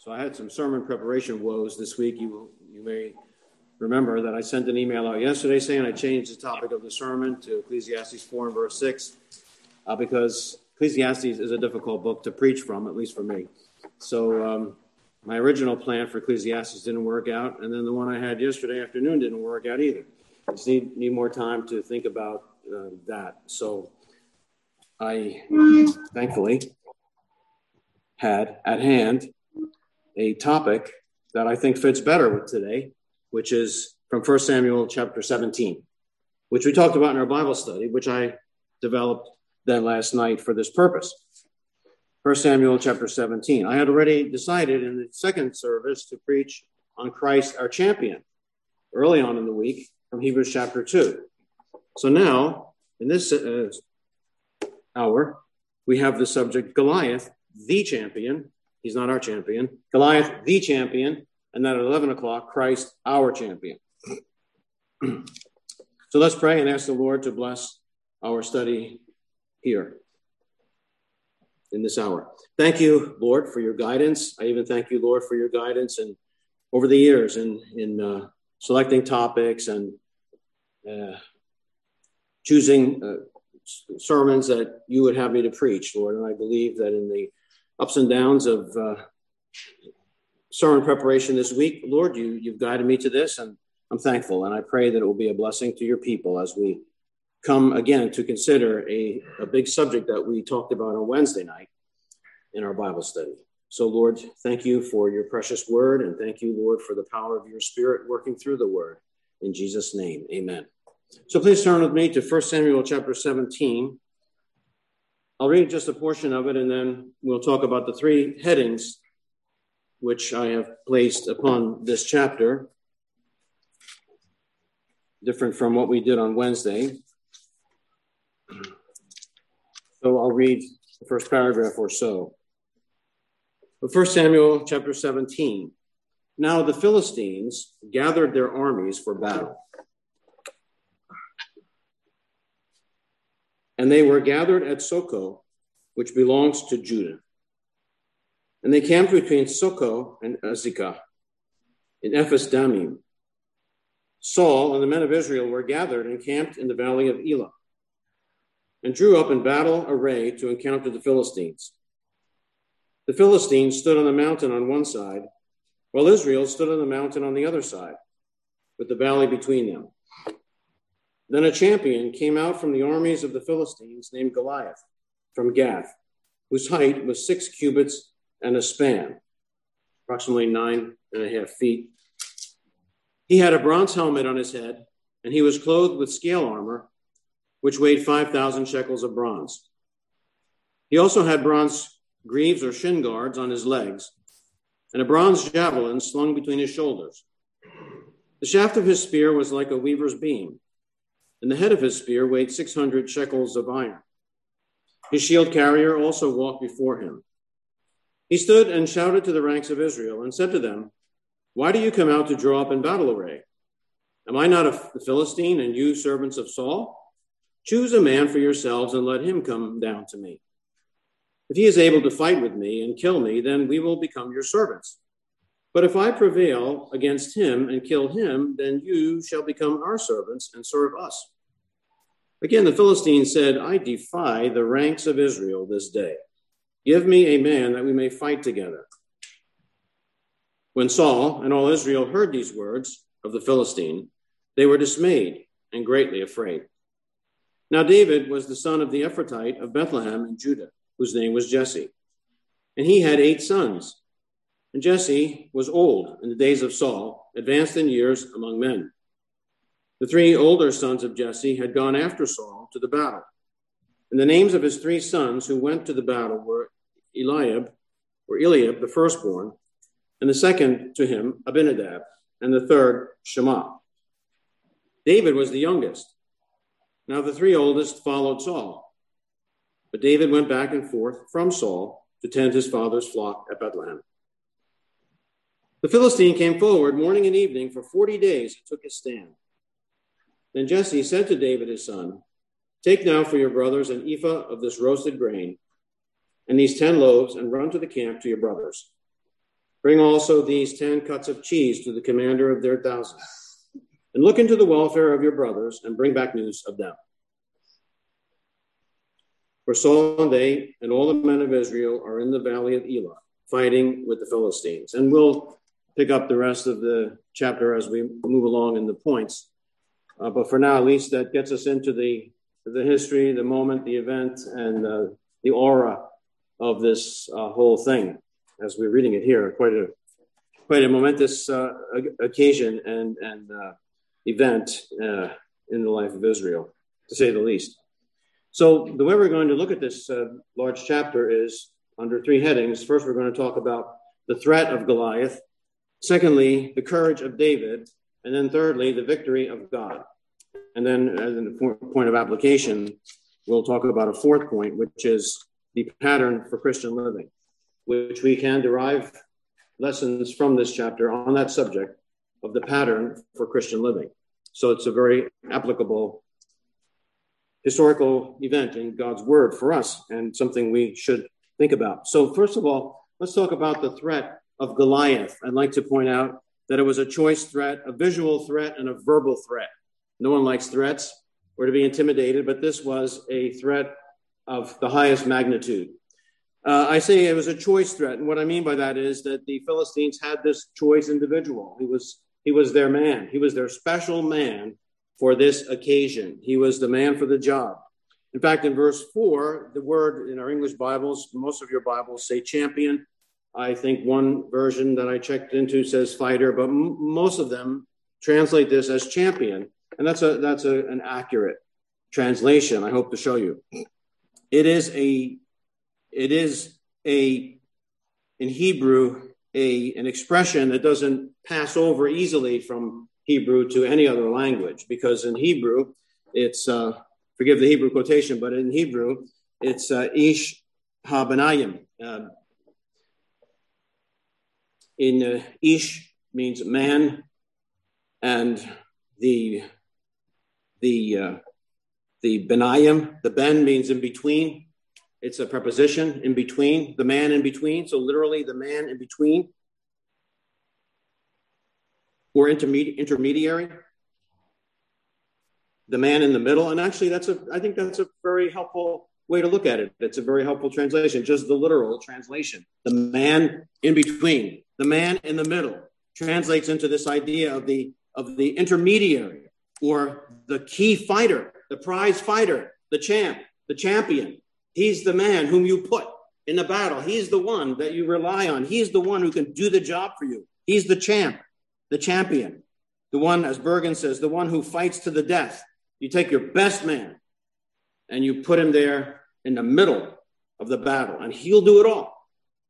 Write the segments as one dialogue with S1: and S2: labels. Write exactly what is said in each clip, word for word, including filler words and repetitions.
S1: So I had some sermon preparation woes this week. You you may remember that I sent an email out yesterday saying I changed the topic of the sermon to Ecclesiastes four and verse six uh, because Ecclesiastes is a difficult book to preach from, at least for me. So um, my original plan for Ecclesiastes didn't work out, and then the one I had yesterday afternoon didn't work out either. I just need, need more time to think about uh, that. So I thankfully had at hand a topic that I think fits better with today, which is from First Samuel chapter seventeen, which we talked about in our Bible study, which I developed then last night for this purpose. First Samuel chapter seventeen. I had already decided in the second service to preach on Christ our champion early on in the week from Hebrews chapter two. So now, in this uh, hour, we have the subject Goliath, the champion. He's not our champion. Goliath, the champion. And then at eleven o'clock, Christ, our champion. So let's pray and ask the Lord to bless our study here in this hour. Thank you, Lord, for your guidance. I even thank you, Lord, for your guidance and over the years in, in uh, selecting topics and uh, choosing uh, sermons that you would have me to preach, Lord. And I believe that in the ups and downs of uh, sermon preparation this week, Lord, you, you've guided me to this, and I'm thankful. And I pray that it will be a blessing to your people as we come again to consider a, a big subject that we talked about on Wednesday night in our Bible study. So, Lord, thank you for your precious word, and thank you, Lord, for the power of your Spirit working through the word. In Jesus' name, amen. So please turn with me to First Samuel chapter seventeen. I'll read just a portion of it, and then we'll talk about the three headings which I have placed upon this chapter, different from what we did on Wednesday. So I'll read the first paragraph or so. But First Samuel chapter seventeen. Now the Philistines gathered their armies for battle. And they were gathered at Socoh, which belongs to Judah. And they camped between Socoh and Azekah in Ephes Dammim. Saul and the men of Israel were gathered and camped in the valley of Elah, and drew up in battle array to encounter the Philistines. The Philistines stood on the mountain on one side, while Israel stood on the mountain on the other side, with the valley between them. Then a champion came out from the armies of the Philistines named Goliath from Gath, whose height was six cubits and a span, approximately nine and a half feet. He had a bronze helmet on his head, and he was clothed with scale armor, which weighed five thousand shekels of bronze. He also had bronze greaves or shin guards on his legs, and a bronze javelin slung between his shoulders. The shaft of his spear was like a weaver's beam, and the head of his spear weighed six hundred shekels of iron. His shield carrier also walked before him. He stood and shouted to the ranks of Israel and said to them, "Why do you come out to draw up in battle array? Am I not a Philistine, and you servants of Saul? Choose a man for yourselves and let him come down to me. If he is able to fight with me and kill me, then we will become your servants. But if I prevail against him and kill him, then you shall become our servants and serve us." Again, the Philistines said, "I defy the ranks of Israel this day. Give me a man that we may fight together." When Saul and all Israel heard these words of the Philistine, they were dismayed and greatly afraid. Now David was the son of the Ephrathite of Bethlehem in Judah, whose name was Jesse. And he had eight sons. And Jesse was old in the days of Saul, advanced in years among men. The three older sons of Jesse had gone after Saul to the battle. And the names of his three sons who went to the battle were Eliab, or Eliab, the firstborn, and the second to him, Abinadab, and the third, Shammah. David was the youngest. Now the three oldest followed Saul. But David went back and forth from Saul to tend his father's flock at Bethlehem. The Philistine came forward morning and evening for forty days and took his stand. Then Jesse said to David his son, "Take now for your brothers an ephah of this roasted grain, and these ten loaves, and run to the camp to your brothers. Bring also these ten cuts of cheese to the commander of their thousand, and look into the welfare of your brothers, and bring back news of them. For Saul and they and all the men of Israel are in the valley of Elah, fighting with the Philistines. And we'll pick up the rest of the chapter as we move along in the points. Uh, but for now, at least that gets us into the, the history, the moment, the event, and uh, the aura of this uh, whole thing. As we're reading it here, quite a quite a momentous uh, occasion and, and uh, event uh, in the life of Israel, to say the least. So the way we're going to look at this uh, large chapter is under three headings. First, we're going to talk about the threat of Goliath. Secondly, the courage of David. And then thirdly, the victory of God. And then as a point of application, we'll talk about a fourth point, which is the pattern for Christian living, which we can derive lessons from this chapter on that subject of the pattern for Christian living. So it's a very applicable historical event in God's word for us and something we should think about. So first of all, let's talk about the threat of Goliath. I'd like to point out that it was a choice threat, a visual threat, and a verbal threat. No one likes threats or to be intimidated, but this was a threat of the highest magnitude. Uh, I say it was a choice threat, and what I mean by that is that the Philistines had this choice individual. He was he was their man. He was their special man for this occasion. He was the man for the job. In fact, in verse four, the word in our English Bibles, most of your Bibles say champion. I think one version that I checked into says fighter, but m- most of them translate this as champion. And that's a that's a, an accurate translation, I hope to show you. It is a, it is a, in Hebrew, a an expression that doesn't pass over easily from Hebrew to any other language, because in Hebrew, it's, uh, forgive the Hebrew quotation, but in Hebrew, it's uh, Ish HaBanayim. Uh, in uh, Ish means man, and the the uh, the Benayim, the Ben means in between. It's a preposition, in between, the man in between. So literally the man in between, or intermedi- intermediary, the man in the middle. And actually that's a, I think that's a very helpful way to look at it. It's a very helpful translation, just the literal translation. The man in between, the man in the middle translates into this idea of the, of the intermediary, or the key fighter, the prize fighter, the champ, the champion. He's the man whom you put in the battle. He's the one that you rely on. He's the one who can do the job for you. He's the champ, the champion, the one, as Bergen says, the one who fights to the death. You take your best man and you put him there in the middle of the battle, and he'll do it all.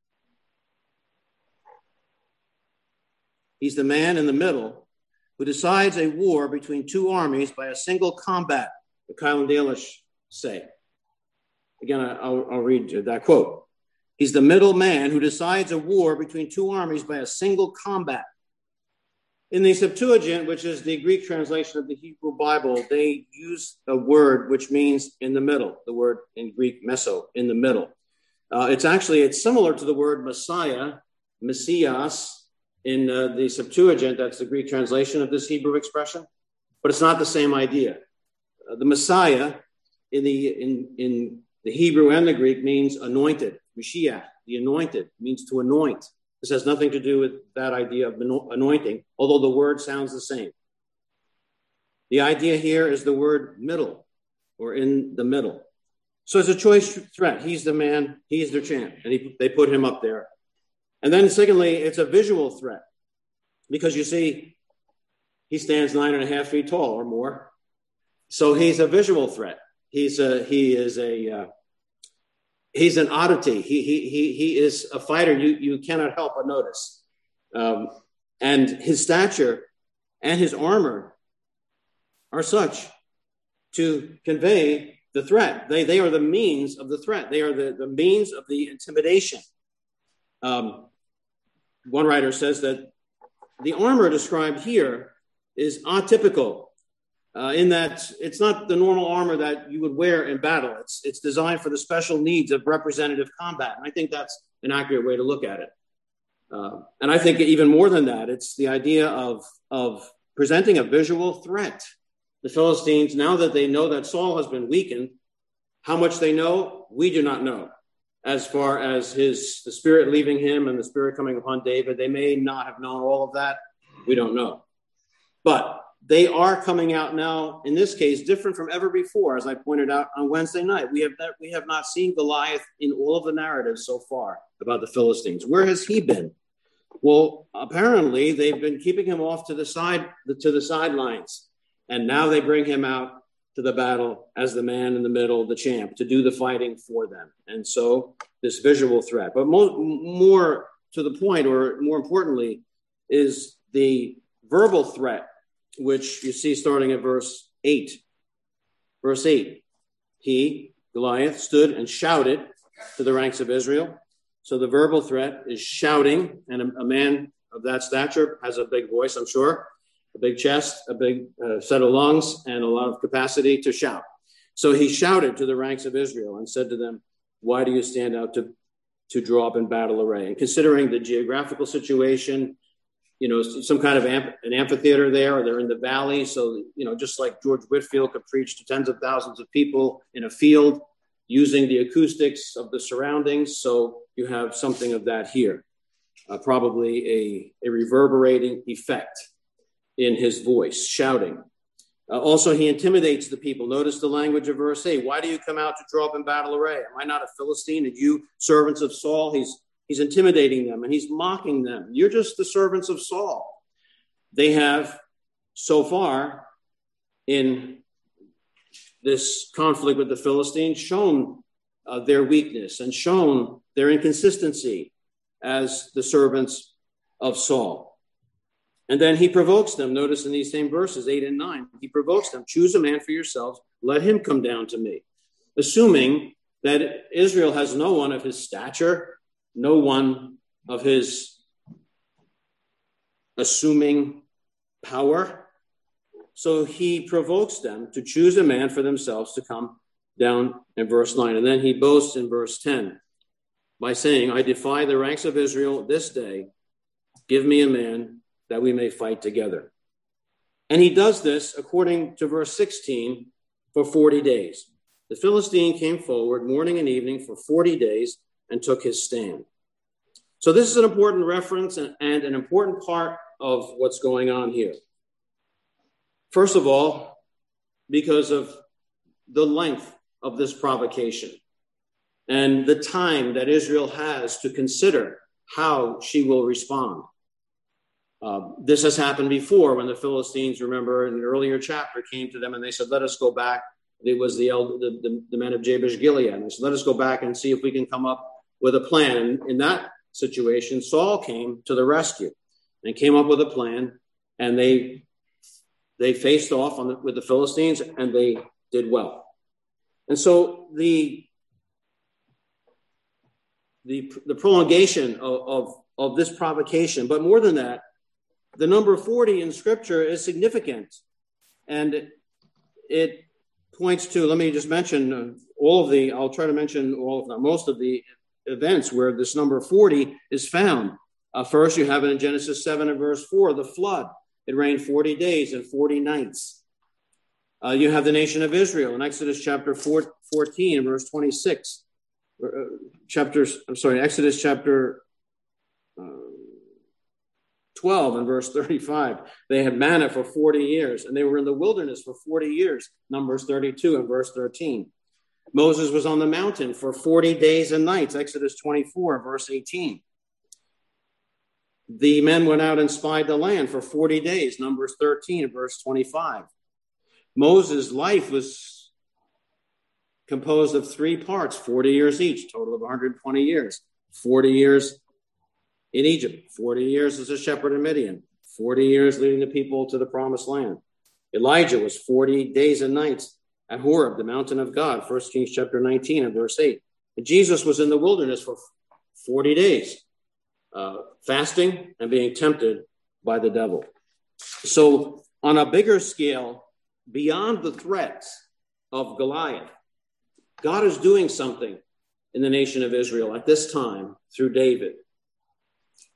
S1: He's the man in the middle who decides a war between two armies by a single combat, the Kylan Dalish say. Again, I'll, I'll read that quote. He's the middle man who decides a war between two armies by a single combat. In the Septuagint, which is the Greek translation of the Hebrew Bible, they use a word which means in the middle, the word in Greek, meso, in the middle. Uh, it's actually, it's similar to the word Messiah, Messias, in uh, the Septuagint. That's the Greek translation of this Hebrew expression, but it's not the same idea. Uh, the Messiah in the in in the Hebrew and the Greek means anointed. Mashiach, the anointed, means to anoint. This has nothing to do with that idea of anointing, although the word sounds the same. The idea here is the word middle, or in the middle. So it's a choice threat. He's the man, he's their champ, and he, they put him up there. And then secondly, it's a visual threat, because you see, he stands nine and a half feet tall or more. So he's a visual threat. He's a, he is a, uh, he's an oddity. He, he, he, he is a fighter you, you cannot help but notice. Um, and his stature and his armor are such to convey the threat. They, they are the means of the threat. They are the, the means of the intimidation. Um, one writer says that the armor described here is atypical. Uh, in that it's not the normal armor that you would wear in battle. It's it's designed for the special needs of representative combat. And I think that's an accurate way to look at it. Uh, and I think even more than that, it's the idea of, of presenting a visual threat. The Philistines, now that they know that Saul has been weakened, how much they know, we do not know. As far as his the spirit leaving him and the spirit coming upon David, they may not have known all of that. We don't know. But they are coming out now, in this case, different from ever before. As I pointed out on Wednesday night, we have not, we have not seen Goliath in all of the narratives so far about the Philistines. Where has he been? Well, apparently they've been keeping him off to the side, to the sidelines. And now they bring him out to the battle as the man in the middle, the champ, to do the fighting for them. And so this visual threat. But more, more to the point, or more importantly, is the verbal threat, which you see starting at verse eight. Verse eight, he, Goliath, stood and shouted to the ranks of Israel. So the verbal threat is shouting, and a, a man of that stature has a big voice, I'm sure, a big chest, a big uh, set of lungs, and a lot of capacity to shout. So he shouted to the ranks of Israel and said to them, why do you stand out to, to draw up in battle array? And considering the geographical situation, you know, some kind of amp- an amphitheater there, or they're in the valley. So, you know, just like George Whitefield could preach to tens of thousands of people in a field using the acoustics of the surroundings. So you have something of that here, uh, probably a, a reverberating effect in his voice, shouting. Uh, also, he intimidates the people. Notice the language of verse eight. Why do you come out to draw up in battle array? Am I not a Philistine? And you, servants of Saul? He's He's intimidating them and he's mocking them. You're just the servants of Saul. They have so far in this conflict with the Philistines shown uh, their weakness and shown their inconsistency as the servants of Saul. And then he provokes them. Notice in these same verses, eight and nine, he provokes them. Choose a man for yourselves. Let him come down to me. Assuming that Israel has no one of his stature, no one of his assuming power. So he provokes them to choose a man for themselves to come down in verse nine. And then he boasts in verse ten by saying, I defy the ranks of Israel this day. Give me a man that we may fight together. And he does this, according to verse sixteen, for forty days. The Philistine came forward morning and evening for forty days and took his stand. So this is an important reference and, and an important part of what's going on here. First of all, because of the length of this provocation and the time that Israel has to consider how she will respond. Uh, this has happened before when the Philistines, remember in an earlier chapter, came to them and they said, let us go back. It was the, elder, the, the, the men of Jabesh Gilead. And they said, let us go back and see if we can come up with a plan. And in that situation, Saul came to the rescue and came up with a plan, and they they faced off on the, with the Philistines, and they did well. And so the the, the prolongation of, of, of this provocation, but more than that, the number forty in Scripture is significant, and it, it points to, let me just mention all of the, I'll try to mention all of them, most of the events where this number forty is found. Uh, first, you have it in Genesis seven and verse four, the flood. It rained forty days and forty nights. Uh, you have the nation of Israel in Exodus chapter four, fourteen, verse twenty-six. Uh, chapters, I'm sorry, Exodus chapter uh, twelve and verse thirty-five. They had manna for forty years, and they were in the wilderness for forty years. Numbers thirty-two and verse thirteen. Moses was on the mountain for forty days and nights. Exodus twenty-four, verse eighteen. The men went out and spied the land for forty days. Numbers thirteen, verse twenty-five. Moses' life was composed of three parts, forty years each, total of one hundred twenty years. forty years in Egypt, forty years as a shepherd in Midian, forty years leading the people to the promised land. Elijah was forty days and nights at Horeb, the mountain of God, First Kings chapter nineteen and verse eight. And Jesus was in the wilderness for forty days, uh, fasting and being tempted by the devil. So on a bigger scale, beyond the threats of Goliath, God is doing something in the nation of Israel at this time through David.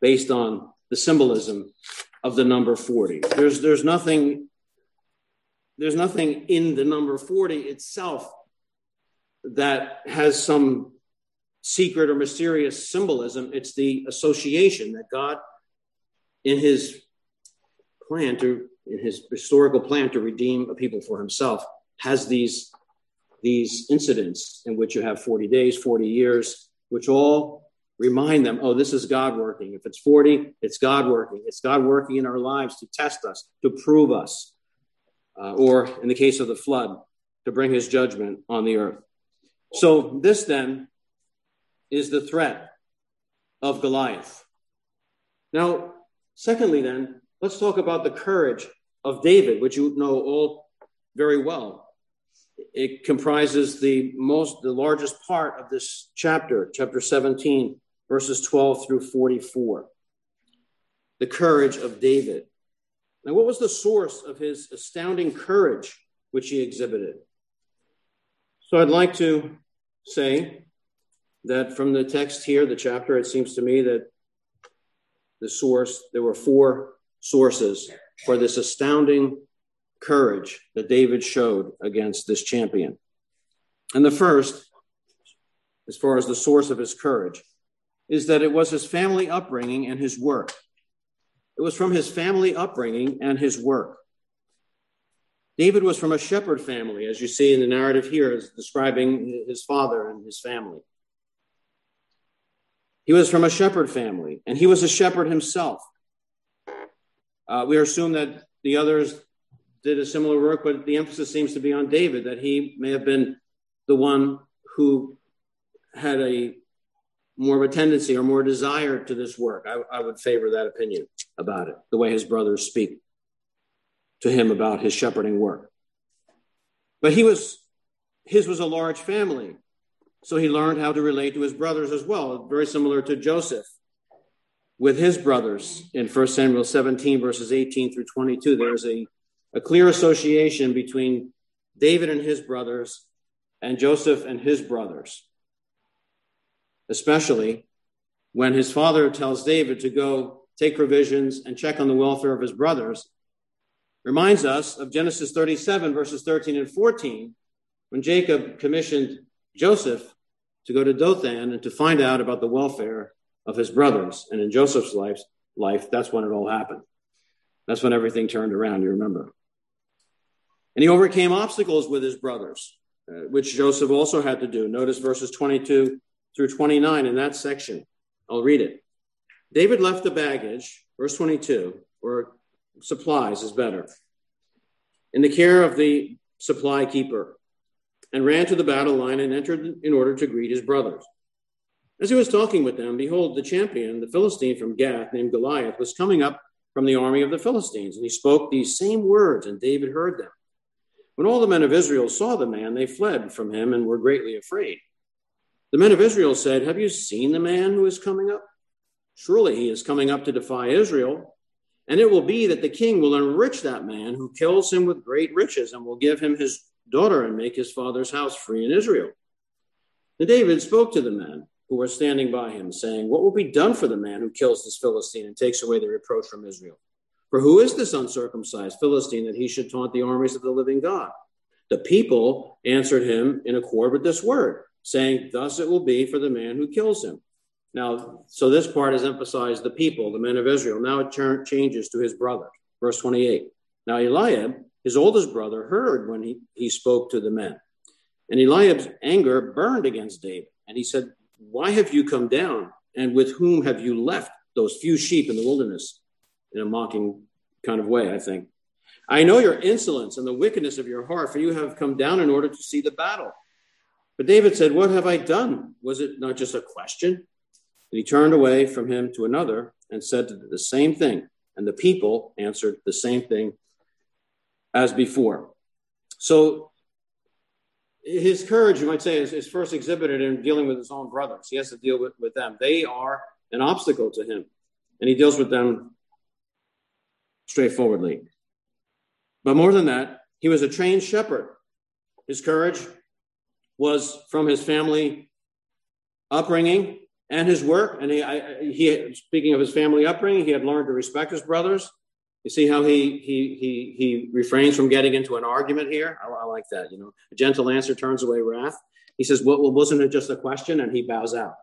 S1: based on the symbolism of the number forty. There's, there's nothing, there's nothing in the number forty itself that has some secret or mysterious symbolism. It's the association that God, in his plan to, in his historical plan to redeem a people for himself, has these, these incidents in which you have forty days, forty years, which all remind them, oh, this is God working. If it's forty, it's God working. It's God working in our lives to test us, to prove us, uh, or in the case of the flood, to bring his judgment on the earth. So this then is the threat of Goliath. Now, secondly then, let's talk about the courage of David, which you know all very well. It comprises the most, the largest part of this chapter, chapter seventeen, verses twelve through forty-four. The courage of David. Now, what was the source of his astounding courage which he exhibited? So I'd like to say that from the text here, the chapter, it seems to me that the source, there were four sources for this astounding courage that David showed against this champion. And the first, as far as the source of his courage, is that it was his family upbringing and his work. It was from his family upbringing and his work. David was from a shepherd family, as you see in the narrative here, is describing his father and his family. He was from a shepherd family, and he was a shepherd himself. Uh, we assume that the others did a similar work, but the emphasis seems to be on David, that he may have been the one who had a more of a tendency or more desire to this work. I, I would favor that opinion about it, the way his brothers speak to him about his shepherding work. But he was, his was a large family, so he learned how to relate to his brothers as well, very similar to Joseph with his brothers in First Samuel seventeen, verses eighteen through twenty-two. There's a, a clear association between David and his brothers and Joseph and his brothers, especially when his father tells David to go take provisions and check on the welfare of his brothers. Reminds us of Genesis thirty-seven, verses thirteen and fourteen, when Jacob commissioned Joseph to go to Dothan and to find out about the welfare of his brothers. And in Joseph's life, life, that's when it all happened. That's when everything turned around, you remember. And he overcame obstacles with his brothers, uh, which Joseph also had to do. Notice verses twenty-two through twenty-nine in that section. I'll read it. David left the baggage, verse twenty-two, or supplies is better, in the care of the supply keeper, and ran to the battle line and entered in order to greet his brothers. As he was talking with them, behold, the champion, the Philistine from Gath, named Goliath, was coming up from the army of the Philistines, and he spoke these same words, and David heard them. When all the men of Israel saw the man, they fled from him and were greatly afraid. The men of Israel said, have you seen the man who is coming up? Surely he is coming up to defy Israel. And it will be that the king will enrich that man who kills him with great riches and will give him his daughter and make his father's house free in Israel. And David spoke to the men who were standing by him, saying, what will be done for the man who kills this Philistine and takes away the reproach from Israel? For who is this uncircumcised Philistine that he should taunt the armies of the living God? The people answered him in accord with this word, saying, thus it will be for the man who kills him. Now, so this part has emphasized the people, the men of Israel. Now it ch- changes to his brother. Verse twenty-eight. Now Eliab, his oldest brother, heard when he, he spoke to the men. And Eliab's anger burned against David. And he said, why have you come down? And with whom have you left those few sheep in the wilderness? In a mocking kind of way, I think. I know your insolence and the wickedness of your heart, for you have come down in order to see the battle. But David said, what have I done? Was it not just a question? And he turned away from him to another and said the same thing. And the people answered the same thing as before. So his courage, you might say, is, is first exhibited in dealing with his own brothers. He has to deal with, with them. They are an obstacle to him. And he deals with them straightforwardly. But more than that, he was a trained shepherd. His courage was from his family upbringing and his work. And he, I, he, speaking of his family upbringing, he had learned to respect his brothers. You see how he he he he refrains from getting into an argument here? I, I like that. You know, a gentle answer turns away wrath. He says, well, well, wasn't it just a question? And he bows out.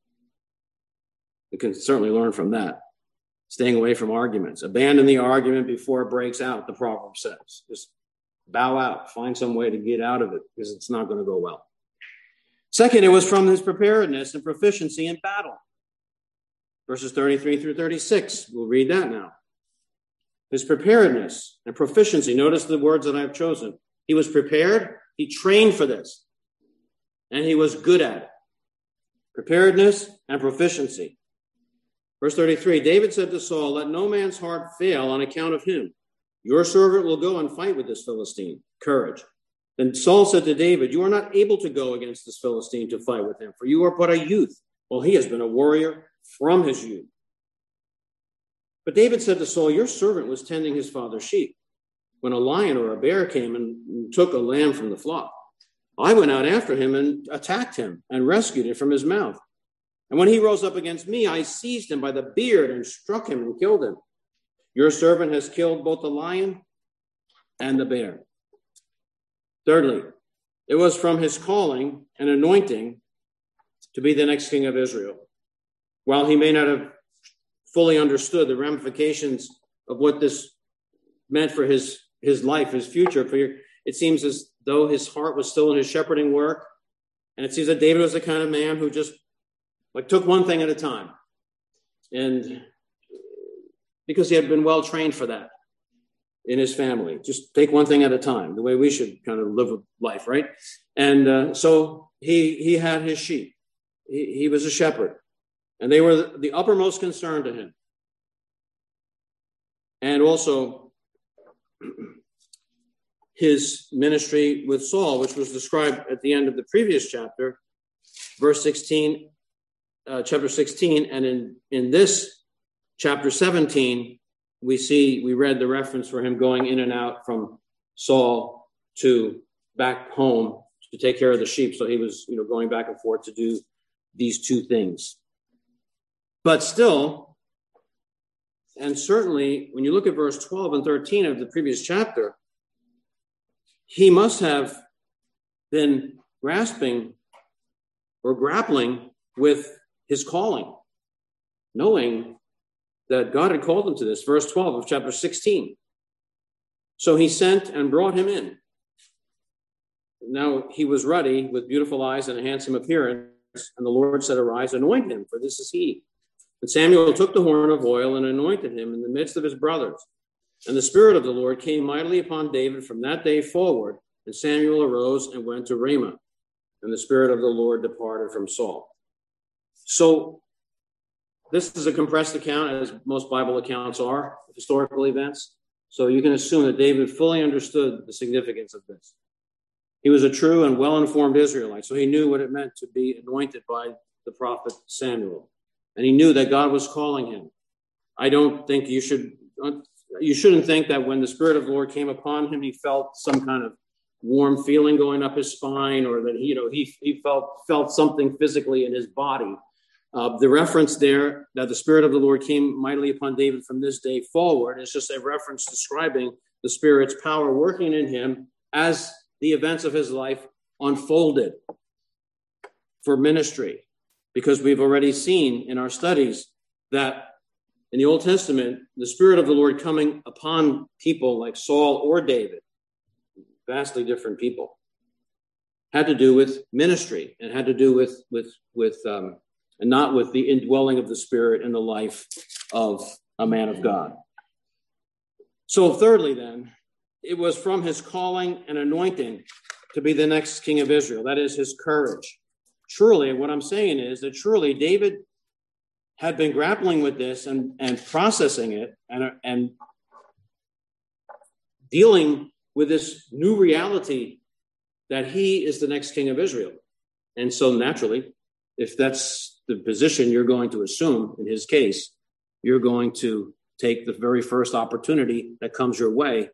S1: We can certainly learn from that. Staying away from arguments. Abandon the argument before it breaks out, the proverb says. Just bow out. Find some way to get out of it because it's not going to go well. Second, it was from his preparedness and proficiency in battle. Verses thirty-three through thirty-six. We'll read that now. His preparedness and proficiency. Notice the words that I've chosen. He was prepared. He trained for this. And he was good at it. Preparedness and proficiency. Verse thirty-three, David said to Saul, let no man's heart fail on account of him. Your servant will go and fight with this Philistine. Courage. Then Saul said to David, you are not able to go against this Philistine to fight with him, for you are but a youth. Well, he has been a warrior from his youth. But David said to Saul, your servant was tending his father's sheep when a lion or a bear came and took a lamb from the flock. I went out after him and attacked him and rescued it from his mouth. And when he rose up against me, I seized him by the beard and struck him and killed him. Your servant has killed both the lion and the bear. Thirdly, it was from his calling and anointing to be the next king of Israel. While he may not have fully understood the ramifications of what this meant for his, his life, his future, for your, it seems as though his heart was still in his shepherding work. And it seems that David was the kind of man who just like took one thing at a time. And because he had been well trained for that in his family, just take one thing at a time, the way we should kind of live with life, right? And uh, so he he had his sheep. He, he was a shepherd. And they were the, the uppermost concern to him. And also his ministry with Saul, which was described at the end of the previous chapter, verse sixteen, uh, chapter sixteen. And in, in this chapter seventeen, we see, we read the reference for him going in and out from Saul to back home to take care of the sheep. So he was, you know, going back and forth to do these two things. But still, and certainly when you look at verse twelve and thirteen of the previous chapter, he must have been grasping or grappling with his calling, knowing that God had called him to this. Verse twelve of chapter sixteen. So he sent and brought him in. Now he was ruddy with beautiful eyes and a handsome appearance. And the Lord said, arise, anoint him, for this is he. And Samuel took the horn of oil and anointed him in the midst of his brothers. And the Spirit of the Lord came mightily upon David from that day forward. And Samuel arose and went to Ramah. And the Spirit of the Lord departed from Saul. So this is a compressed account, as most Bible accounts are, of historical events. So you can assume that David fully understood the significance of this. He was a true and well-informed Israelite, so he knew what it meant to be anointed by the prophet Samuel. And he knew that God was calling him. I don't think you should, you shouldn't think that when the Spirit of the Lord came upon him, he felt some kind of warm feeling going up his spine, or that, you know, he, he felt, felt something physically in his body. Uh, the reference there that the Spirit of the Lord came mightily upon David from this day forward is just a reference describing the Spirit's power working in him as the events of his life unfolded for ministry. Because we've already seen in our studies that in the Old Testament, the Spirit of the Lord coming upon people like Saul or David, vastly different people, had to do with ministry and had to do with, with, with, um, and not with the indwelling of the Spirit in the life of a man of God. So thirdly, then, it was from his calling and anointing to be the next king of Israel. That is his courage. Truly, what I'm saying is that truly David had been grappling with this and, and processing it and, and dealing with this new reality that he is the next king of Israel. And so naturally, if that's the position you're going to assume in his case, you're going to take the very first opportunity that comes your way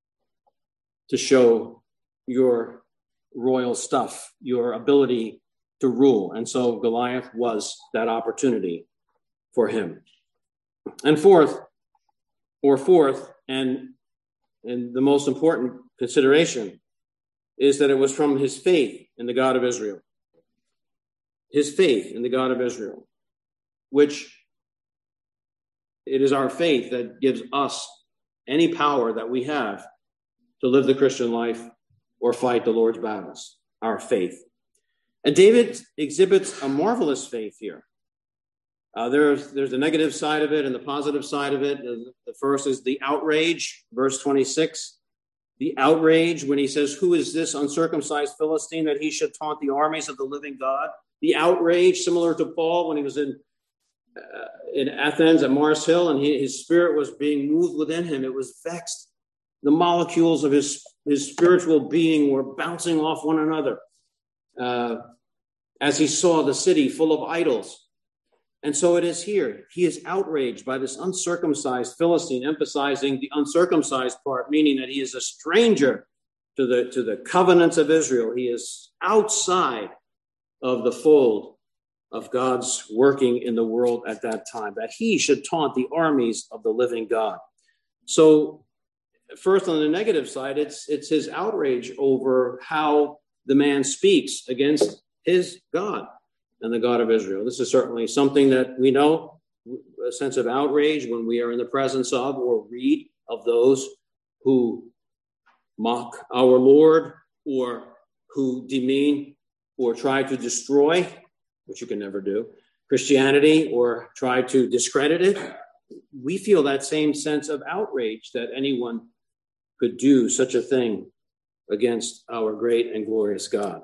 S1: to show your royal stuff, your ability to rule. And so Goliath was that opportunity for him. And fourth, or fourth, and, and the most important consideration is that it was from his faith in the God of Israel. His faith in the God of Israel, which it is our faith that gives us any power that we have to live the Christian life or fight the Lord's battles, our faith. And David exhibits a marvelous faith here. Uh, there's, there's the negative side of it and the positive side of it. The, the first is the outrage, verse twenty-six. The outrage when he says, who is this uncircumcised Philistine that he should taunt the armies of the living God? The outrage, similar to Paul when he was in uh, in Athens at Mars Hill, and he, his spirit was being moved within him. It was vexed. The molecules of his, his spiritual being were bouncing off one another uh, as he saw the city full of idols. And so it is here. He is outraged by this uncircumcised Philistine, emphasizing the uncircumcised part, meaning that he is a stranger to the, to the covenants of Israel. He is outside of the fold of God's working in the world at that time, that he should taunt the armies of the living God. So first, on the negative side, it's, it's his outrage over how the man speaks against his God and the God of Israel. This is certainly something that we know, a sense of outrage when we are in the presence of or read of those who mock our Lord or who demean or try to destroy, which you can never do, Christianity, or try to discredit it. We feel that same sense of outrage that anyone could do such a thing against our great and glorious God.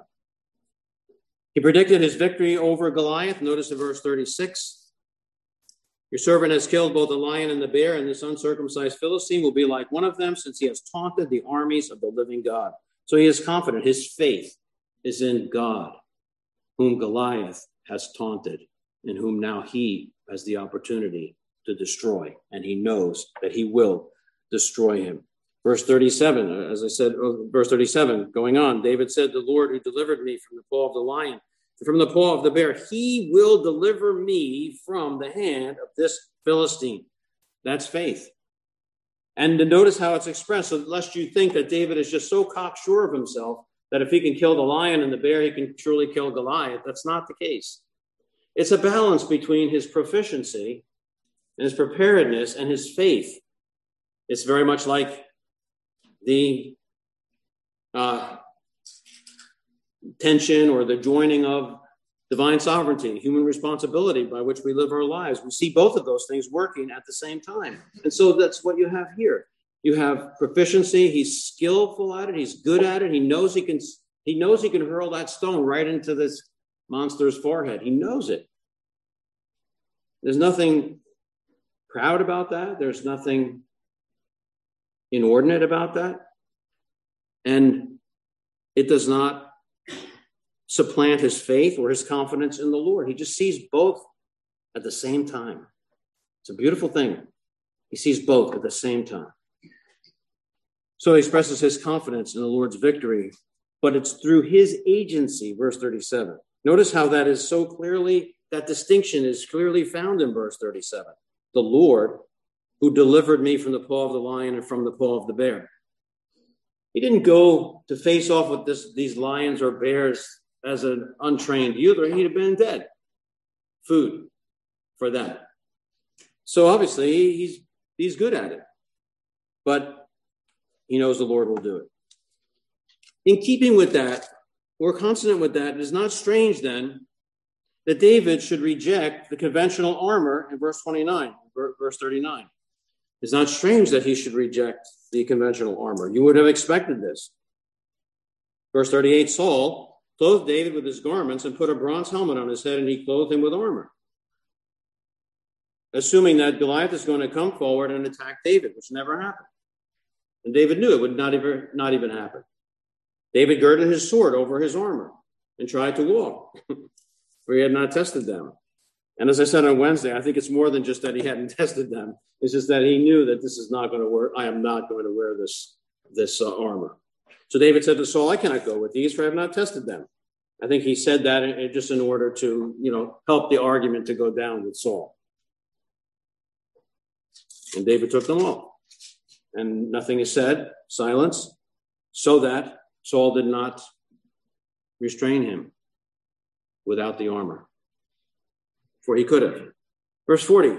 S1: He predicted his victory over Goliath. Notice in verse thirty-six, your servant has killed both the lion and the bear, and this uncircumcised Philistine will be like one of them, since he has taunted the armies of the living God. So he is confident. His faith is in God, whom Goliath has taunted, and whom now he has the opportunity to destroy. And he knows that he will destroy him. Verse thirty-seven, as I said, verse thirty-seven, going on, David said, the Lord who delivered me from the paw of the lion, from the paw of the bear, he will deliver me from the hand of this Philistine. That's faith. And to notice how it's expressed, so lest you think that David is just so cocksure of himself that if he can kill the lion and the bear, he can truly kill Goliath. That's not the case. It's a balance between his proficiency and his preparedness and his faith. It's very much like the uh, tension or the joining of divine sovereignty, human responsibility by which we live our lives. We see both of those things working at the same time. And so that's what you have here. You have proficiency. He's skillful at it. He's good at it. He knows he can, he knows he can hurl that stone right into this monster's forehead. He knows it. There's nothing proud about that. There's nothing inordinate about that. And it does not supplant his faith or his confidence in the Lord. He just sees both at the same time. It's a beautiful thing. He sees both at the same time. So he expresses his confidence in the Lord's victory, but it's through his agency, verse thirty-seven. Notice how that is so clearly, that distinction is clearly found in verse thirty-seven. The Lord who delivered me from the paw of the lion and from the paw of the bear. He didn't go to face off with this, these lions or bears as an untrained youth, he'd have been dead. Food for them. So obviously he's he's good at it. But he knows the Lord will do it. In keeping with that, or consonant with that, it is not strange then that David should reject the conventional armor in verse twenty-nine, verse thirty-nine. It's not strange that he should reject the conventional armor. You would have expected this. Verse thirty-eight, Saul clothed David with his garments and put a bronze helmet on his head, and he clothed him with armor, assuming that Goliath is going to come forward and attack David, which never happened. And David knew it would not even, not even happen. David girded his sword over his armor and tried to walk, for he had not tested them. And as I said on Wednesday, I think it's more than just that he hadn't tested them. It's just that he knew that this is not going to work. I am not going to wear this, this uh, armor. So David said to Saul, I cannot go with these, for I have not tested them. I think he said that in, just in order to, you know, help the argument to go down with Saul. And David took them all. And nothing is said, silence, so that Saul did not restrain him without the armor, for he could have. Verse forty,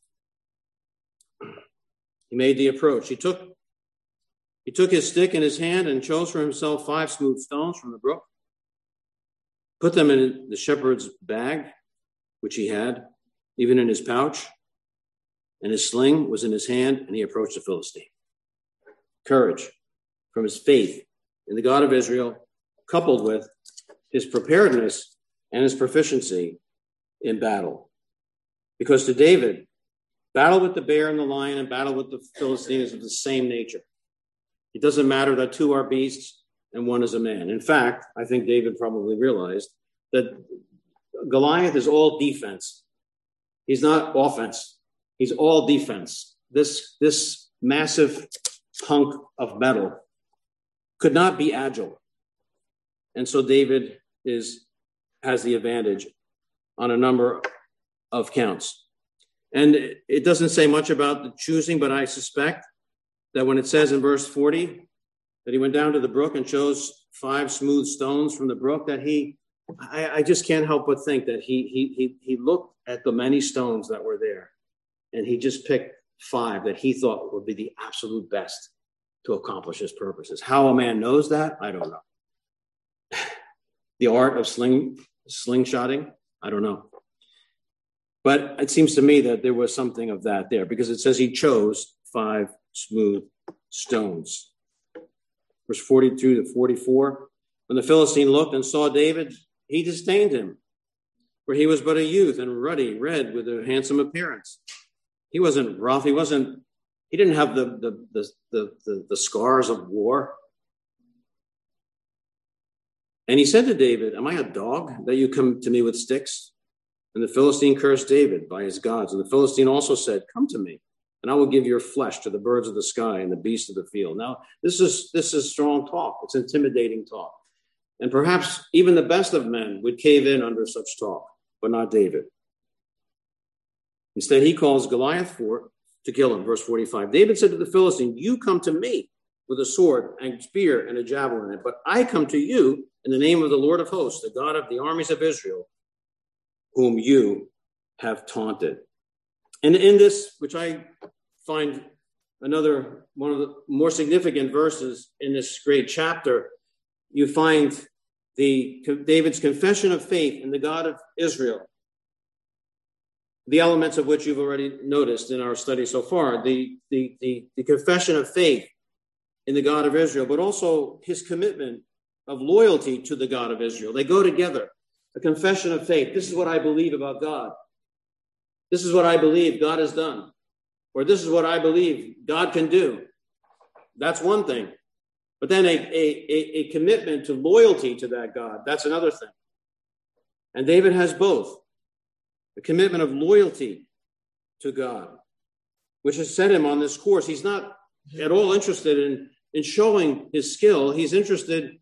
S1: he made the approach. He took, he took his stick in his hand and chose for himself five smooth stones from the brook, put them in the shepherd's bag, which he had, even in his pouch, and his sling was in his hand, and he approached the Philistine. Courage from his faith in the God of Israel, coupled with his preparedness and his proficiency in battle. Because to David, battle with the bear and the lion and battle with the Philistine is of the same nature. It doesn't matter that two are beasts and one is a man. In fact, I think David probably realized that Goliath is all defense. He's not offense. He's all defense. This, this massive hunk of metal could not be agile. And so David is has the advantage on a number of counts. And it doesn't say much about the choosing, but I suspect that when it says in verse forty that he went down to the brook and chose five smooth stones from the brook, that he, I, I just can't help but think that he, he, he, he looked at the many stones that were there and he just picked five that he thought would be the absolute best to accomplish his purposes. How a man knows that, I don't know. The art of sling, slingshotting, I don't know. But it seems to me that there was something of that there, because it says he chose five smooth stones. Verse forty-two to forty-four, when the Philistine looked and saw David, he disdained him, for he was but a youth and ruddy, red, with a handsome appearance. He wasn't rough. He wasn't, he didn't have the, the, the, the, the, the scars of war. And he said to David, am I a dog that you come to me with sticks? And the Philistine cursed David by his gods. And the Philistine also said, come to me, and I will give your flesh to the birds of the sky and the beasts of the field. Now, this is this is strong talk. It's intimidating talk. And perhaps even the best of men would cave in under such talk, but not David. Instead, he calls Goliath for to kill him. Verse forty-five, David said to the Philistine, you come to me with a sword and spear and a javelin, but I come to you in the name of the Lord of hosts, the God of the armies of Israel, whom you have taunted. And in this, which I find another one of the more significant verses in this great chapter, you find the David's confession of faith in the God of Israel, the elements of which you've already noticed in our study so far, the, the, the, the confession of faith in the God of Israel, but also his commitment of loyalty to the God of Israel. They go together. A confession of faith. This is what I believe about God. This is what I believe God has done. Or this is what I believe God can do. That's one thing. But then a, a, a commitment to loyalty to that God, that's another thing. And David has both. A commitment of loyalty to God, which has set him on this course. He's not at all interested in, in showing his skill. He's interested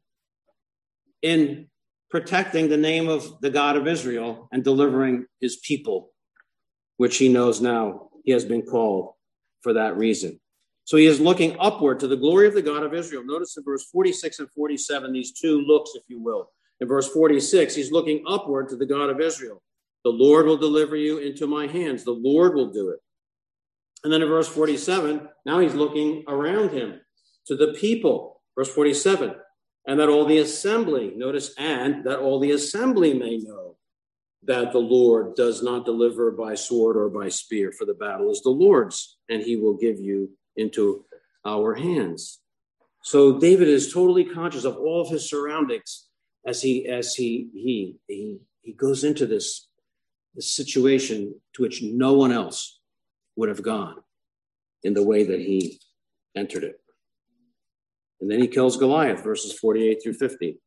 S1: in protecting the name of the God of Israel and delivering his people, which he knows now he has been called for that reason. So he is looking upward to the glory of the God of Israel. Notice in verse forty-six and forty-seven, these two looks, if you will. In verse forty-six, he's looking upward to the God of Israel. The Lord will deliver you into my hands. The Lord will do it. And then in verse forty-seven, now he's looking around him to the people. Verse forty-seven, and that all the assembly, notice, and that all the assembly may know that the Lord does not deliver by sword or by spear, for the battle is the Lord's, and he will give you into our hands. So David is totally conscious of all of his surroundings as he as he he he, he goes into this, this situation to which no one else would have gone in the way that he entered it. And then he kills Goliath, verses forty-eight through fifty.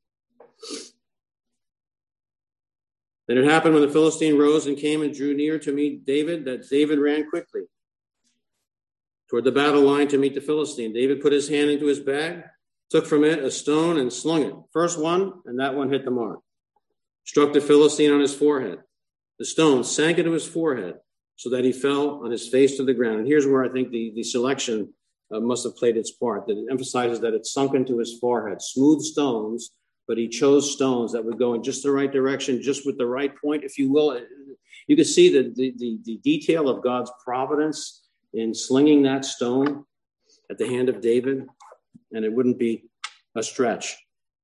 S1: Then it happened when the Philistine rose and came and drew near to meet David, that David ran quickly toward the battle line to meet the Philistine. David put his hand into his bag, took from it a stone and slung it. First one, and that one hit the mark. struck the Philistine on his forehead. The stone sank into his forehead so that he fell on his face to the ground. And here's where I think the, the selection uh, must have played its part, that it emphasizes that it sunk into his forehead. Smooth stones, but he chose stones that would go in just the right direction, just with the right point, if you will. You can see the, the, the, the detail of God's providence in slinging that stone at the hand of David, and it wouldn't be a stretch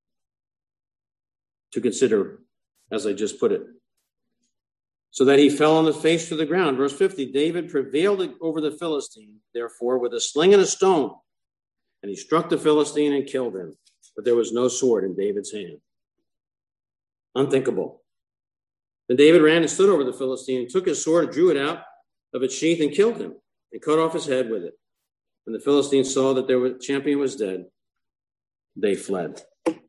S1: to consider, as I just put it. So that he fell on his face to the ground. Verse fifty, David prevailed over the Philistine, therefore, with a sling and a stone, and he struck the Philistine and killed him. But there was no sword in David's hand. Unthinkable. Then David ran and stood over the Philistine, and took his sword and drew it out of its sheath and killed him, and cut off his head with it. When the Philistines saw that their champion was dead, they fled.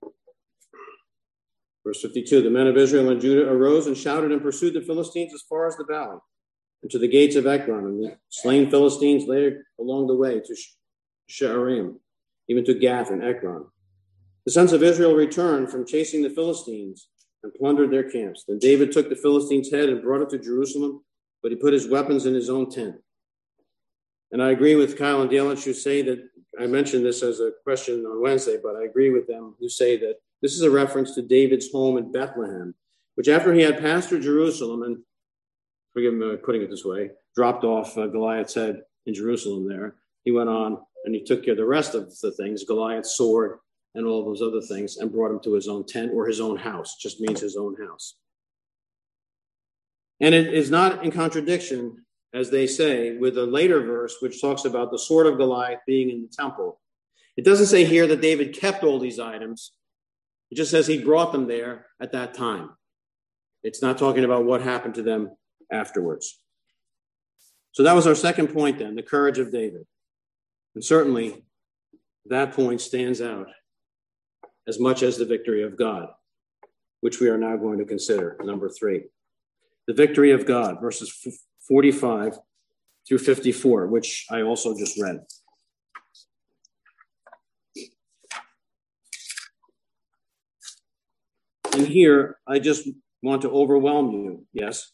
S1: Verse fifty-two, the men of Israel and Judah arose and shouted and pursued the Philistines as far as the valley and to the gates of Ekron. And the slain Philistines lay along the way to Sha'arim, even to Gath and Ekron. The sons of Israel returned from chasing the Philistines and plundered their camps. Then David took the Philistine's head and brought it to Jerusalem, but he put his weapons in his own tent. And I agree with Kyle and Delitzsch who say that, I mentioned this as a question on Wednesday, but I agree with them who say that this is a reference to David's home in Bethlehem, which after he had passed through Jerusalem, and forgive me putting it this way, dropped off uh, Goliath's head in Jerusalem there, he went on and he took care of the rest of the things, Goliath's sword and all those other things, and brought him to his own tent or his own house, just means his own house. And it is not in contradiction, as they say, with a later verse which talks about the sword of Goliath being in the temple. It doesn't say here that David kept all these items. It just says he brought them there at that time. It's not talking about what happened to them afterwards. So that was our second point then, the courage of David. And certainly that point stands out as much as the victory of God, which we are now going to consider, number three. The victory of God, verses forty-five through fifty-four, which I also just read. And here, I just want to overwhelm you, yes.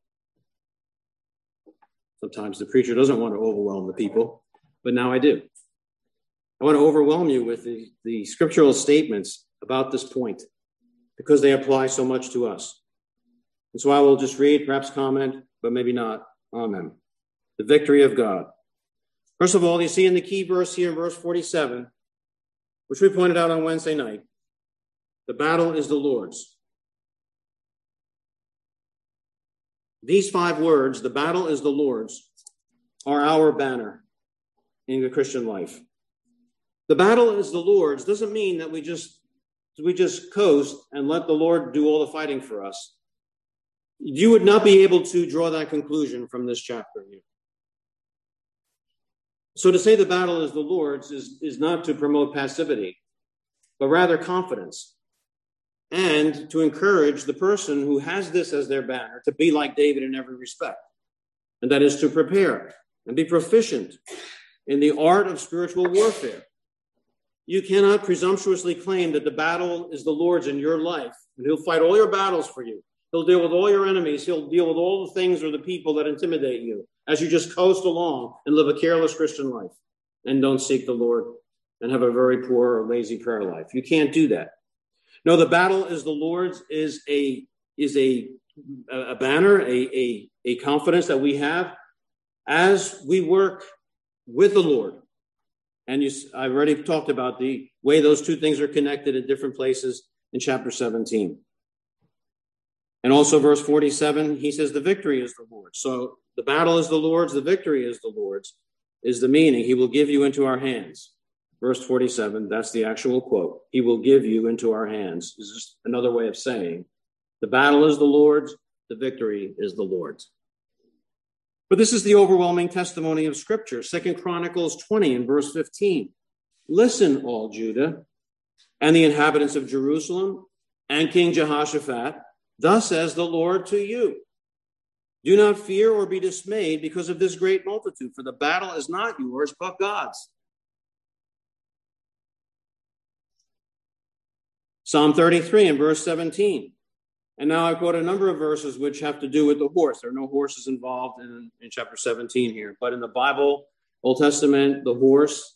S1: Sometimes the preacher doesn't want to overwhelm the people, but now I do. I want to overwhelm you with the, the scriptural statements about this point because they apply so much to us. And so I will just read, perhaps comment, but maybe not on them. The victory of God. First of all, you see in the key verse here in verse forty-seven, which we pointed out on Wednesday night, the battle is the Lord's. These five words, the battle is the Lord's, are our banner in the Christian life. The battle is the Lord's doesn't mean that we just we just coast and let the Lord do all the fighting for us. You would not be able to draw that conclusion from this chapter here. So to say the battle is the Lord's is, is not to promote passivity, but rather confidence, and to encourage the person who has this as their banner to be like David in every respect. And that is to prepare and be proficient in the art of spiritual warfare. You cannot presumptuously claim that the battle is the Lord's in your life, and he'll fight all your battles for you. He'll deal with all your enemies. He'll deal with all the things or the people that intimidate you as you just coast along and live a careless Christian life and don't seek the Lord and have a very poor or lazy prayer life. You can't do that. No, the battle is the Lord's is a is a a banner, a, a, a confidence that we have as we work with the Lord. And you, I've already talked about the way those two things are connected in different places in chapter seventeen. And also verse forty-seven, he says the victory is the Lord's. So the battle is the Lord's, the victory is the Lord's, is the meaning. He will give you into our hands. Verse forty-seven, that's the actual quote. He will give you into our hands. This is just another way of saying the battle is the Lord's, the victory is the Lord's. But this is the overwhelming testimony of Scripture. Second Chronicles twenty and verse fifteen. Listen, all Judah and the inhabitants of Jerusalem and King Jehoshaphat, thus says the Lord to you. Do not fear or be dismayed because of this great multitude, for the battle is not yours, but God's. Psalm thirty-three and verse seventeen. And now I quote a number of verses which have to do with the horse. There are no horses involved in, in chapter seventeen here. But in the Bible, Old Testament, the horse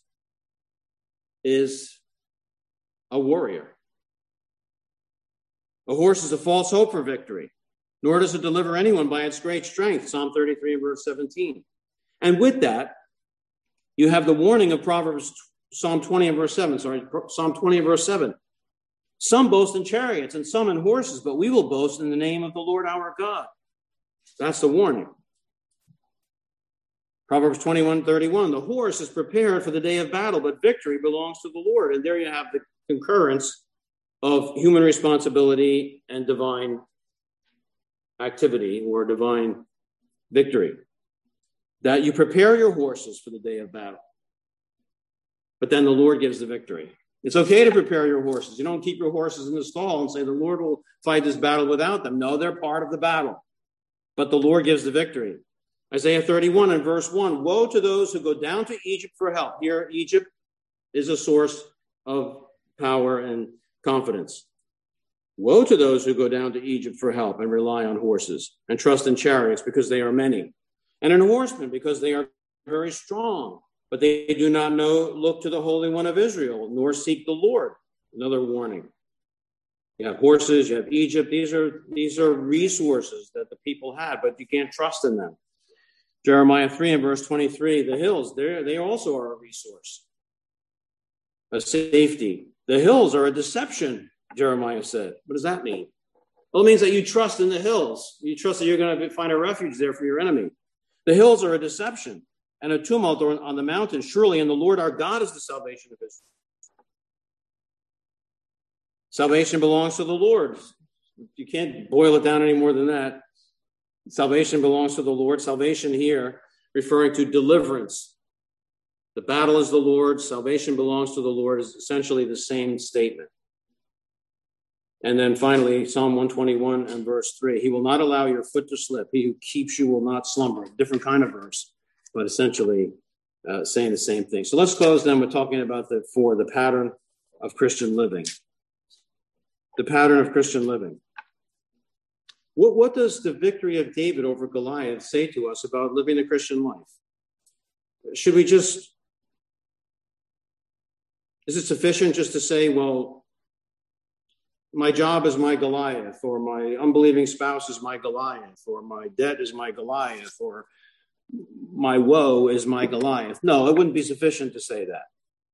S1: is a warrior. A horse is a false hope for victory, nor does it deliver anyone by its great strength, Psalm thirty-three and verse seventeen. And with that, you have the warning of Proverbs, Psalm twenty and verse seven, sorry, Psalm twenty and verse seven. Some boast in chariots and some in horses, but we will boast in the name of the Lord our God. That's the warning. Proverbs twenty-one thirty-one, the horse is prepared for the day of battle, but victory belongs to the Lord. And there you have the concurrence of human responsibility and divine activity or divine victory. That you prepare your horses for the day of battle, but then the Lord gives the victory. It's okay to prepare your horses. You don't keep your horses in the stall and say the Lord will fight this battle without them. No, they're part of the battle, but the Lord gives the victory. Isaiah thirty-one and verse one, woe to those who go down to Egypt for help. Here, Egypt is a source of power and confidence. Woe to those who go down to Egypt for help and rely on horses and trust in chariots because they are many, and in horsemen because they are very strong. But they do not know, look to the Holy One of Israel, nor seek the Lord. Another warning. You have horses, you have Egypt. These are, these are resources that the people had, but you can't trust in them. Jeremiah three and verse twenty-three, the hills, they also are a resource, a safety. The hills are a deception, Jeremiah said. What does that mean? Well, it means that you trust in the hills. You trust that you're going to find a refuge there for your enemy. The hills are a deception and a tumult on the mountain. Surely in the Lord our God is the salvation of Israel. Salvation belongs to the Lord. You can't boil it down any more than that. Salvation belongs to the Lord. Salvation here referring to deliverance. The battle is the Lord's. Salvation belongs to the Lord is essentially the same statement. And then finally, Psalm one twenty-one and verse three, he will not allow your foot to slip. He who keeps you will not slumber. Different kind of verse, but essentially uh, saying the same thing. So let's close then with talking about the four, the pattern of Christian living. The pattern of Christian living. What, what does the victory of David over Goliath say to us about living the Christian life? Should we just, is it sufficient just to say, well, my job is my Goliath, or my unbelieving spouse is my Goliath, or my debt is my Goliath, or my woe is my Goliath? No, it wouldn't be sufficient to say that.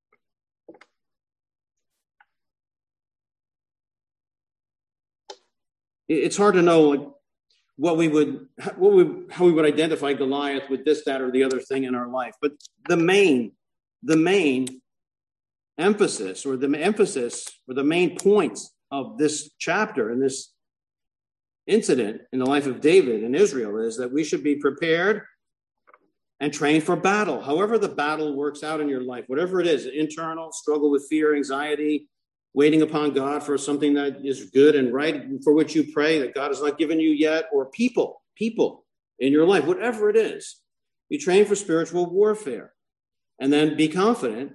S1: It's hard to know like, what we would, what we, how we would identify Goliath with this, that, or the other thing in our life. But the main, the main emphasis, or the emphasis, or the main points of this chapter and this incident in the life of David and Israel is that we should be prepared and trained for battle. However the battle works out in your life, whatever it is, internal, struggle with fear, anxiety, waiting upon God for something that is good and right, for which you pray that God has not given you yet, or people, people in your life, whatever it is, you train for spiritual warfare. And then be confident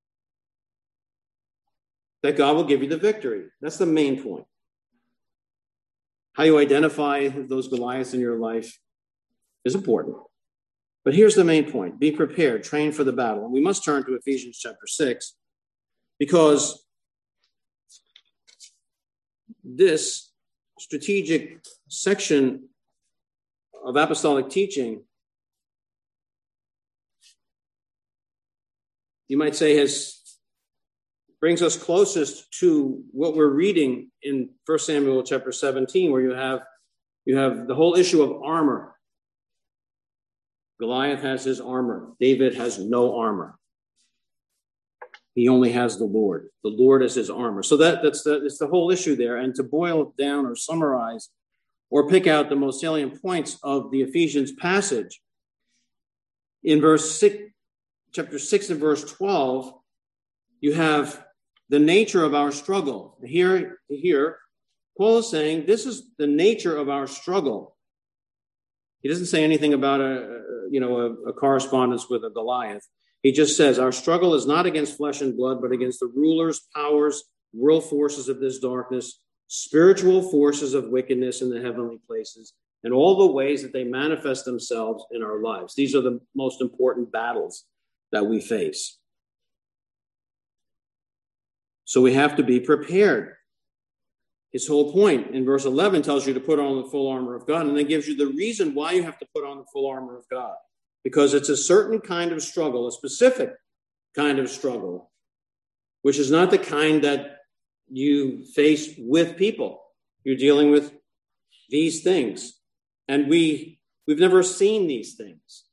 S1: that God will give you the victory. That's the main point. How you identify those Goliaths in your life is important. But here's the main point. Be prepared, train for the battle. And we must turn to Ephesians chapter six, because this strategic section of apostolic teaching, you might say, has brings us closest to what we're reading in First Samuel chapter seventeen, where you have you have the whole issue of armor. Goliath has his armor. David has no armor. He only has the Lord. The Lord is his armor. So that, that's the, it's the whole issue there. And to boil it down or summarize or pick out the most salient points of the Ephesians passage, in verse six, chapter six and verse twelve, you have the nature of our struggle. Here, here, Paul is saying this is the nature of our struggle. He doesn't say anything about a, you know, a, a correspondence with a Goliath. He just says, our struggle is not against flesh and blood, but against the rulers, powers, world forces of this darkness, spiritual forces of wickedness in the heavenly places, and all the ways that they manifest themselves in our lives. These are the most important battles that we face. So we have to be prepared. His whole point in verse eleven tells you to put on the full armor of God, and then gives you the reason why you have to put on the full armor of God. Because it's a certain kind of struggle, a specific kind of struggle, which is not the kind that you face with people. You're dealing with these things. And we, we've never seen these things.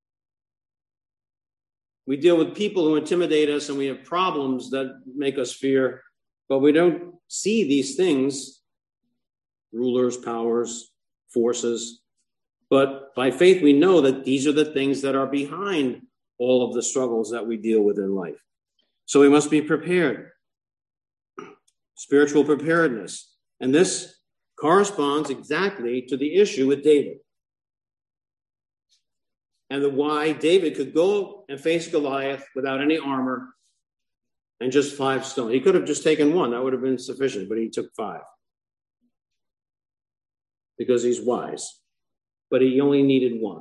S1: We deal with people who intimidate us, and we have problems that make us fear, but we don't see these things, rulers, powers, forces. But by faith, we know that these are the things that are behind all of the struggles that we deal with in life. So we must be prepared. Spiritual preparedness. And this corresponds exactly to the issue with David. And the why David could go and face Goliath without any armor and just five stones. He could have just taken one. That would have been sufficient, but he took five. Because he's wise. But he only needed one.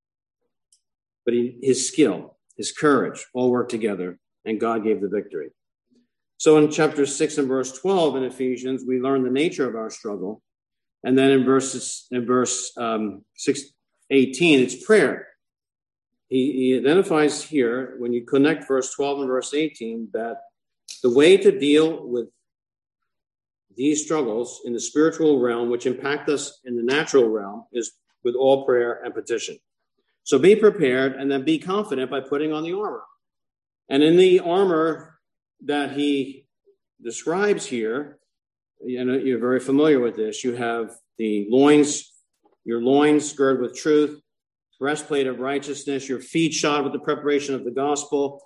S1: But he, his skill, his courage, all worked together, and God gave the victory. So in chapter six and verse twelve in Ephesians, we learn the nature of our struggle. And then in verses in verse um, six, eighteen, it's prayer. He, he identifies here, when you connect verse twelve and verse eighteen, that the way to deal with these struggles in the spiritual realm, which impact us in the natural realm, is with all prayer and petition. So be prepared, and then be confident by putting on the armor. And in the armor that he describes here, you know, you're very familiar with this. You have the loins, your loins girded with truth, breastplate of righteousness, your feet shod with the preparation of the gospel,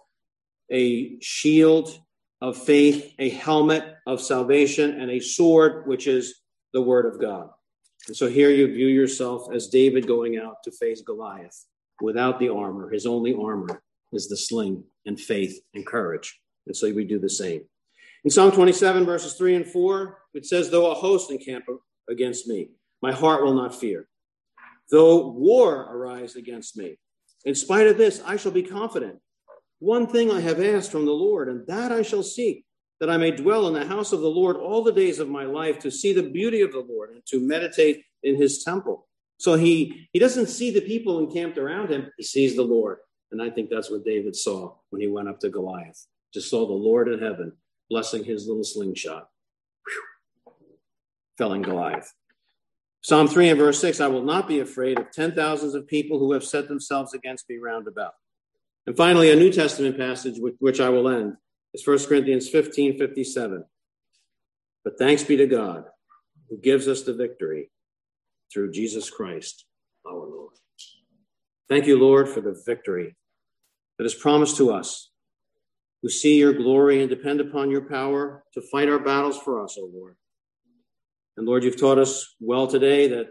S1: a shield of faith, a helmet of salvation, and a sword, which is the word of God. And so here you view yourself as David going out to face Goliath without the armor. His only armor is the sling and faith and courage. And so we do the same. In Psalm twenty-seven, verses three and four, it says, though a host encamp against me, my heart will not fear. Though war arise against me, in spite of this, I shall be confident. One thing I have asked from the Lord, and that I shall seek, that I may dwell in the house of the Lord all the days of my life, to see the beauty of the Lord and to meditate in his temple. So he, he doesn't see the people encamped around him. He sees the Lord. And I think that's what David saw when he went up to Goliath. Just saw the Lord in heaven blessing his little slingshot. Whew. Felling Goliath. Psalm three and verse six, I will not be afraid of ten thousands of people who have set themselves against me round about. And finally, a New Testament passage with which I will end is First Corinthians fifteen fifty-seven. But thanks be to God who gives us the victory through Jesus Christ, our Lord. Thank you, Lord, for the victory that is promised to us who see your glory and depend upon your power to fight our battles for us, O Lord. And Lord, you've taught us well today that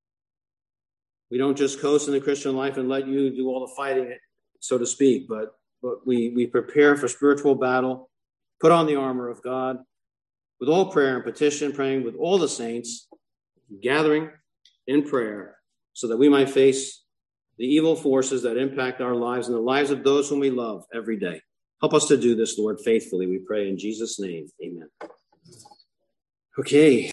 S1: we don't just coast in the Christian life and let you do all the fighting, so to speak, but, but we, we prepare for spiritual battle, put on the armor of God with all prayer and petition, praying with all the saints, gathering in prayer so that we might face the evil forces that impact our lives and the lives of those whom we love every day. Help us to do this, Lord, faithfully, we pray in Jesus' name. Amen. Okay.